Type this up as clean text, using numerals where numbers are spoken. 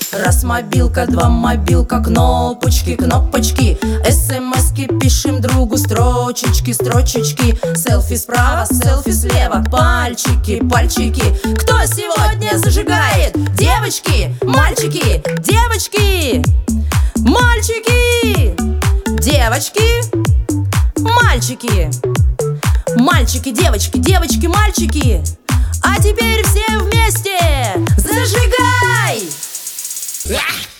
Раз мобилка, два мобилка, кнопочки, кнопочки. СМСки пишем другу, строчечки, строчечки. Селфи справа, селфи слева, пальчики, пальчики. Кто сегодня зажигает? Девочки, мальчики, девочки, мальчики, девочки, мальчики, мальчики, девочки, девочки, мальчики. А теперь все вместе зажигай!